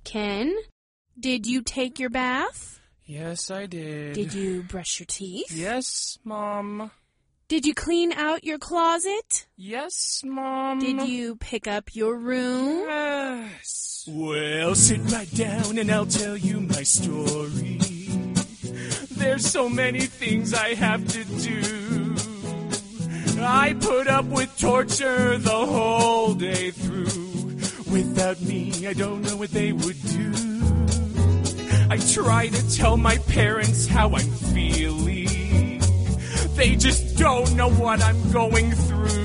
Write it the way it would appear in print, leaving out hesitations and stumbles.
Ken, did you take your bath? Yes, I did. Did you brush your teeth? Yes, Mom. Did you clean out your closet? Yes, Mom. Did you pick up your room? Yes. Well, sit right down and I'll tell you my story. There's so many things I have to do. I put up with torture the whole day through. Without me, I don't know what they would do. I try to tell my parents how I'm feeling. They just don't know what I'm going through.